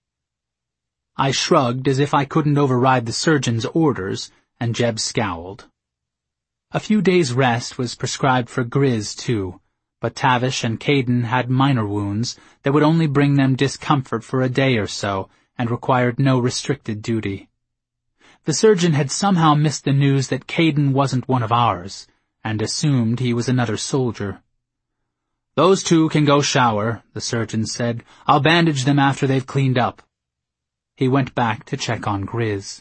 I shrugged as if I couldn't override the surgeon's orders, and Jeb scowled. A few days' rest was prescribed for Grizz, too, but Tavish and Caden had minor wounds that would only bring them discomfort for a day or so and required no restricted duty. The surgeon had somehow missed the news that Caden wasn't one of ours, and assumed he was another soldier. "Those two can go shower," the surgeon said. "I'll bandage them after they've cleaned up." He went back to check on Grizz.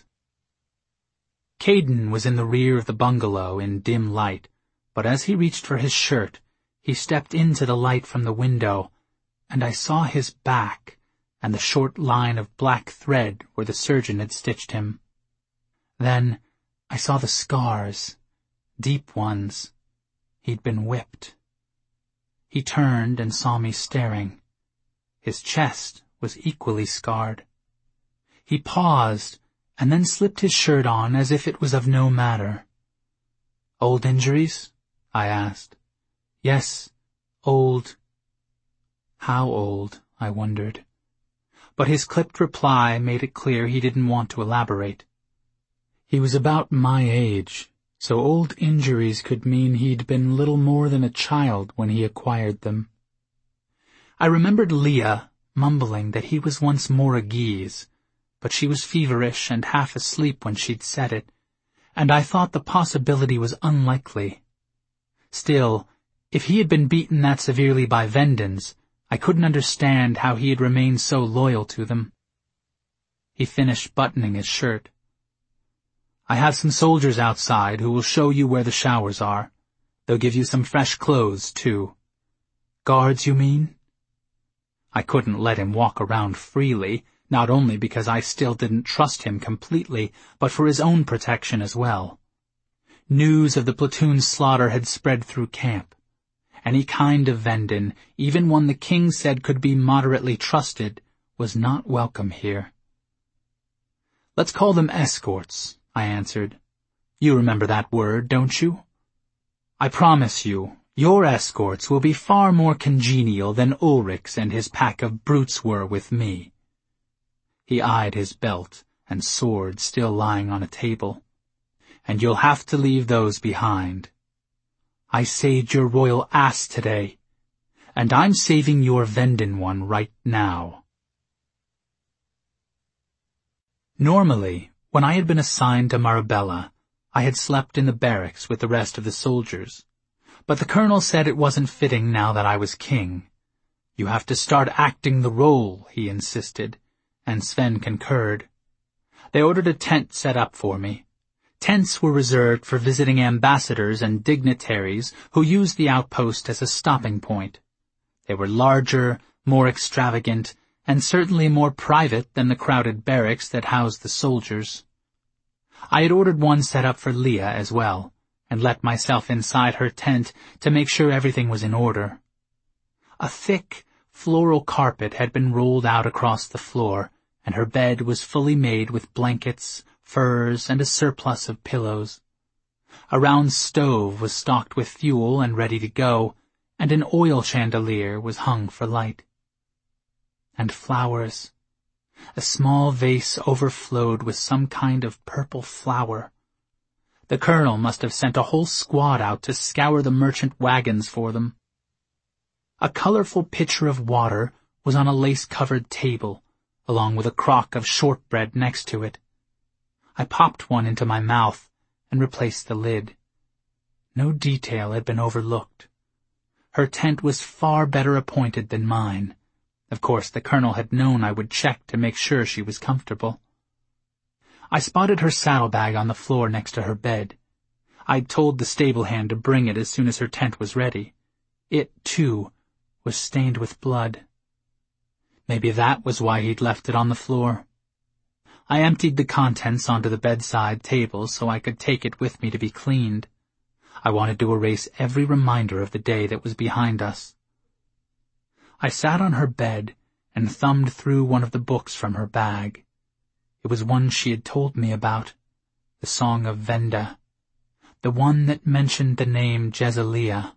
Caden was in the rear of the bungalow in dim light, but as he reached for his shirt, he stepped into the light from the window, and I saw his back and the short line of black thread where the surgeon had stitched him. Then I saw the scars, deep ones. He'd been whipped. He turned and saw me staring. His chest was equally scarred. He paused, and then slipped his shirt on as if it was of no matter. "Old injuries?" I asked. "Yes, old." How old, I wondered. But his clipped reply made it clear he didn't want to elaborate. He was about my age, so old injuries could mean he'd been little more than a child when he acquired them. I remembered Leah mumbling that he was once more a Guise, but she was feverish and half asleep when she'd said it, and I thought the possibility was unlikely. Still, if he had been beaten that severely by Vendans, I couldn't understand how he had remained so loyal to them. He finished buttoning his shirt. "I have some soldiers outside who will show you where the showers are. They'll give you some fresh clothes, too." "Guards, you mean?" I couldn't let him walk around freely, not only because I still didn't trust him completely, but for his own protection as well. News of the platoon's slaughter had spread through camp. Any kind of Vendan, even one the king said could be moderately trusted, was not welcome here. "Let's call them escorts," I answered. "You remember that word, don't you? I promise you, your escorts will be far more congenial than Ulrich's and his pack of brutes were with me." He eyed his belt and sword still lying on a table. "And you'll have to leave those behind. I saved your royal ass today, and I'm saving your Vendan one right now." Normally, when I had been assigned to Marabella, I had slept in the barracks with the rest of the soldiers. But the colonel said it wasn't fitting now that I was king. "You have to start acting the role," he insisted, and Sven concurred. They ordered a tent set up for me. Tents were reserved for visiting ambassadors and dignitaries who used the outpost as a stopping point. They were larger, more extravagant, and certainly more private than the crowded barracks that housed the soldiers. I had ordered one set up for Leah as well, and let myself inside her tent to make sure everything was in order. A thick, floral carpet had been rolled out across the floor, and her bed was fully made with blankets, furs, and a surplus of pillows. A round stove was stocked with fuel and ready to go, and an oil chandelier was hung for light. And flowers. A small vase overflowed with some kind of purple flower. The colonel must have sent a whole squad out to scour the merchant wagons for them. A colorful pitcher of water was on a lace-covered table, along with a crock of shortbread next to it. I popped one into my mouth and replaced the lid. No detail had been overlooked. Her tent was far better appointed than mine. Of course, the Colonel had known I would check to make sure she was comfortable. I spotted her saddlebag on the floor next to her bed. I'd told the stable hand to bring it as soon as her tent was ready. It, too, was stained with blood. Maybe that was why he'd left it on the floor. I emptied the contents onto the bedside table so I could take it with me to be cleaned. I wanted to erase every reminder of the day that was behind us. I sat on her bed and thumbed through one of the books from her bag. It was one she had told me about, the Song of Venda, the one that mentioned the name Jezaliah.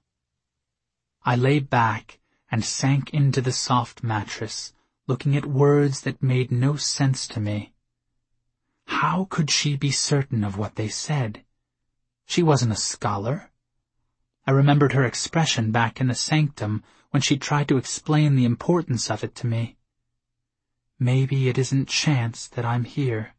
I lay back and sank into the soft mattress, looking at words that made no sense to me. How could she be certain of what they said? She wasn't a scholar. I remembered her expression back in the sanctum when she tried to explain the importance of it to me. Maybe it isn't chance that I'm here.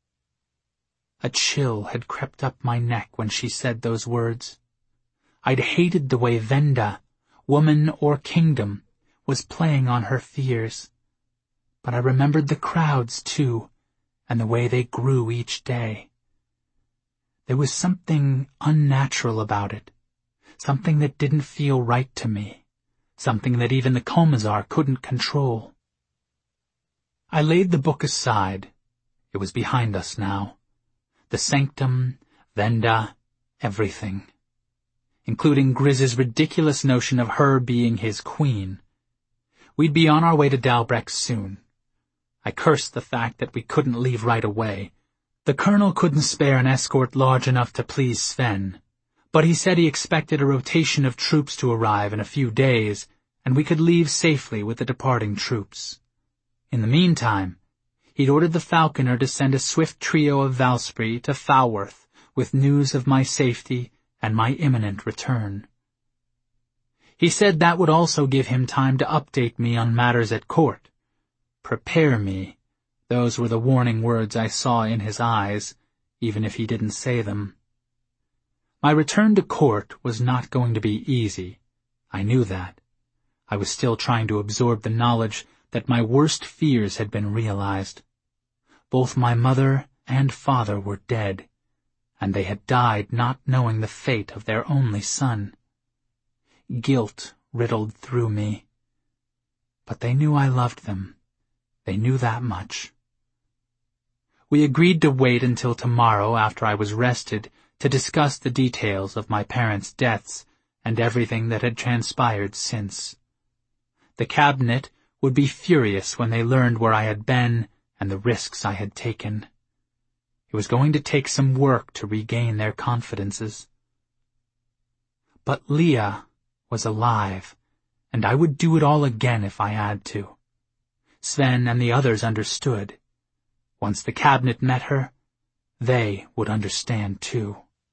A chill had crept up my neck when she said those words. I'd hated the way Venda, woman or kingdom, was playing on her fears. But I remembered the crowds, too, and the way they grew each day. There was something unnatural about it, something that didn't feel right to me, something that even the Commissar couldn't control. I laid the book aside. It was behind us now. The sanctum, Venda, everything. Including Grizz's ridiculous notion of her being his queen. We'd be on our way to Dalbreck soon. I cursed the fact that we couldn't leave right away. The Colonel couldn't spare an escort large enough to please Sven, but he said he expected a rotation of troops to arrive in a few days, and we could leave safely with the departing troops. In the meantime, he'd ordered the falconer to send a swift trio of Valspree to Falworth with news of my safety and my imminent return. He said that would also give him time to update me on matters at court. Prepare me. Those were the warning words I saw in his eyes, even if he didn't say them. My return to court was not going to be easy. I knew that. I was still trying to absorb the knowledge that my worst fears had been realized. Both my mother and father were dead, and they had died not knowing the fate of their only son. Guilt riddled through me. But they knew I loved them. They knew that much. We agreed to wait until tomorrow after I was rested to discuss the details of my parents' deaths and everything that had transpired since. The cabinet would be furious when they learned where I had been and the risks I had taken. It was going to take some work to regain their confidences. But Leah was alive, and I would do it all again if I had to. Sven and the others understood. Once the cabinet met her, they would understand too.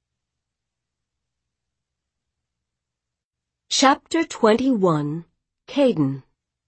Chapter 21. Caden.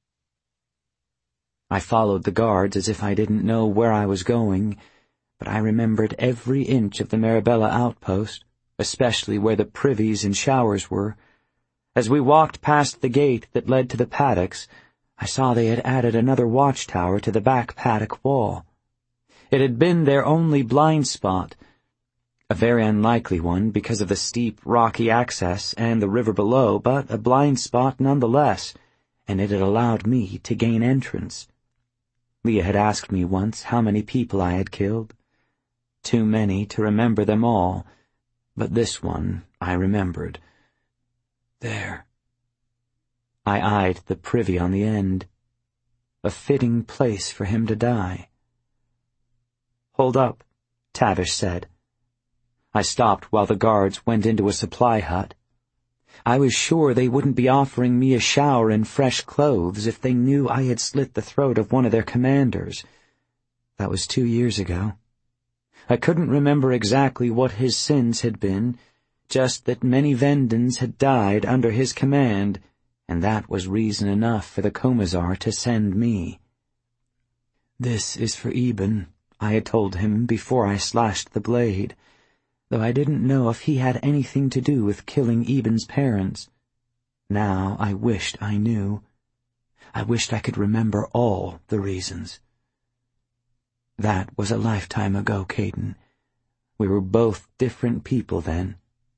I followed the guards as if I didn't know where I was going, but I remembered every inch of the Marabella outpost, especially where the privies and showers were. As we walked past the gate that led to the paddocks, I saw they had added another watchtower to the back paddock wall. It had been their only blind spot, a very unlikely one because of the steep, rocky access and the river below, but a blind spot nonetheless, and it had allowed me to gain entrance. Leah had asked me once how many people I had killed. Too many to remember them all, but this one I remembered. There. I eyed the privy on the end. A fitting place for him to die. "Hold up," Tavish said. I stopped while the guards went into a supply hut. I was sure they wouldn't be offering me a shower and fresh clothes if they knew I had slit the throat of one of their commanders. That was 2 years ago. I couldn't remember exactly what his sins had been, just that many Vendans had died under his command, and that was reason enough for the Commissar to send me. "This is for Eben," I had told him before I slashed the blade, though I didn't know if he had anything to do with killing Eben's parents. Now I wished I knew. I wished I could remember all the reasons. That was a lifetime ago, Caden. We were both different people then.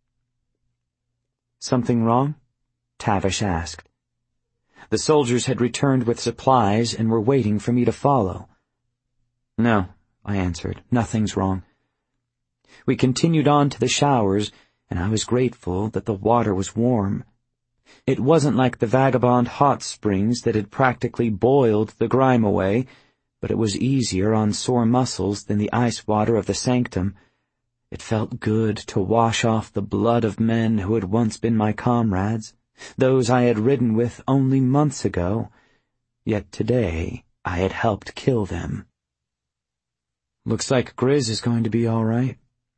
"Something wrong?" Tavish asked. The soldiers had returned with supplies and were waiting for me to follow. "No," I answered, "nothing's wrong." We continued on to the showers, and I was grateful that the water was warm. It wasn't like the vagabond hot springs that had practically boiled the grime away, but it was easier on sore muscles than the ice water of the sanctum. It felt good to wash off the blood of men who had once been my comrades, those I had ridden with only months ago, yet today I had helped kill them. "Looks like Grizz is going to be all right."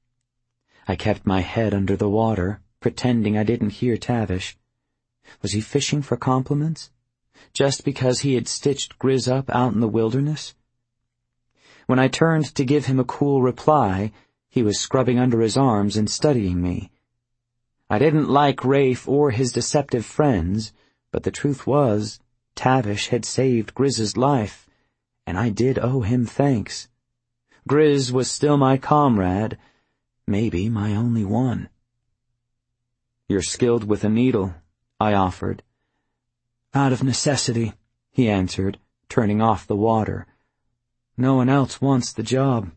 I kept my head under the water, pretending I didn't hear Tavish. Was he fishing for compliments? Just because he had stitched Grizz up out in the wilderness? When I turned to give him a cool reply, he was scrubbing under his arms and studying me. I didn't like Rafe or his deceptive friends, but the truth was, Tavish had saved Grizz's life, and I did owe him thanks. Grizz was still my comrade, maybe my only one. "You're skilled with a needle," I offered. "Out of necessity," he answered, turning off the water. "No one else wants the job."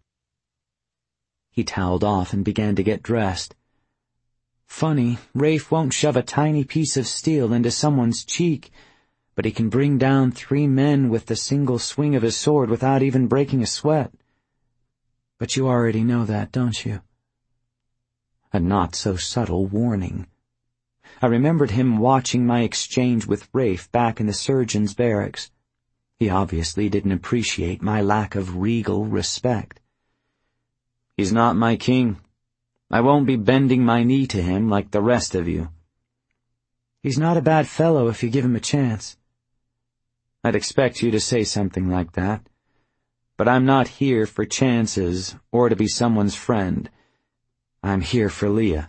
He toweled off and began to get dressed. "Funny, Rafe won't shove a tiny piece of steel into someone's cheek, but he can bring down 3 men with the single swing of his sword without even breaking a sweat. But you already know that, don't you?" A not-so-subtle warning. I remembered him watching my exchange with Rafe back in the surgeon's barracks. He obviously didn't appreciate my lack of regal respect. "He's not my king. I won't be bending my knee to him like the rest of you." "He's not a bad fellow if you give him a chance." "I'd expect you to say something like that. But I'm not here for chances or to be someone's friend. I'm here for Leah."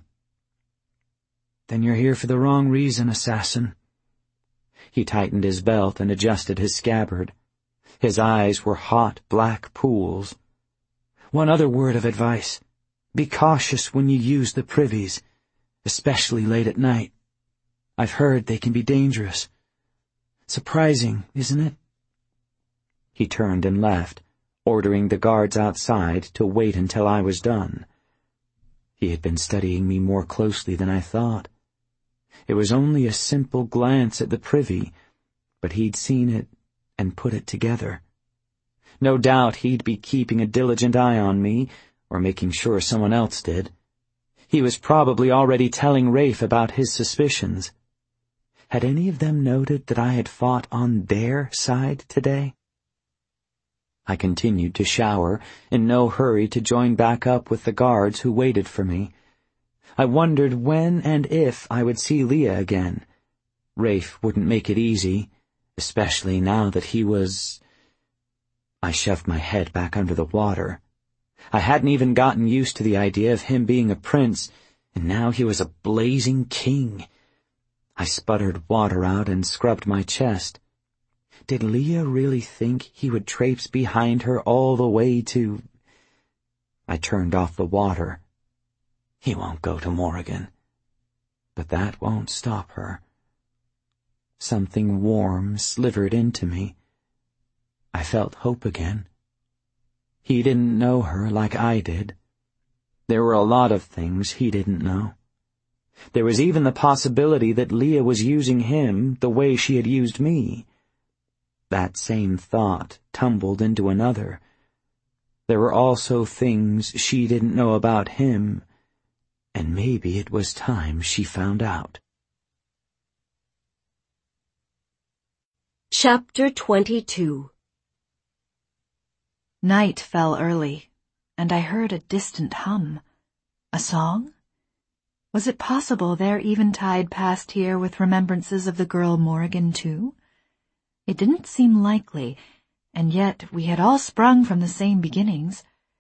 "Then you're here for the wrong reason, assassin." He tightened his belt and adjusted his scabbard. His eyes were hot black pools. "One other word of advice. Be cautious when you use the privies, especially late at night. I've heard they can be dangerous. Surprising, isn't it?" He turned and left, ordering the guards outside to wait until I was done. He had been studying me more closely than I thought. It was only a simple glance at the privy, but he'd seen it and put it together. No doubt he'd be keeping a diligent eye on me, or making sure someone else did. He was probably already telling Rafe about his suspicions. Had any of them noted that I had fought on their side today? I continued to shower, in no hurry to join back up with the guards who waited for me. I wondered when and if I would see Leah again. Rafe wouldn't make it easy, especially now that he was... I shoved my head back under the water. I hadn't even gotten used to the idea of him being a prince, and now he was a blazing king. I sputtered water out and scrubbed my chest. Did Leah really think he would traipse behind her all the way to... I turned off the water. He won't go to Morrigan. But that won't stop her. Something warm slivered into me. I felt hope again. He didn't know her like I did. There were a lot of things he didn't know. There was even the possibility that Leah was using him the way she had used me. That same thought tumbled into another. There were also things she didn't know about him, and maybe it was time she found out. Chapter 22. Night fell early, and I heard a distant hum. A song? Was it possible their eventide passed here with remembrances of the girl Morrigan, too? It didn't seem likely, and yet we had all sprung from the same beginnings.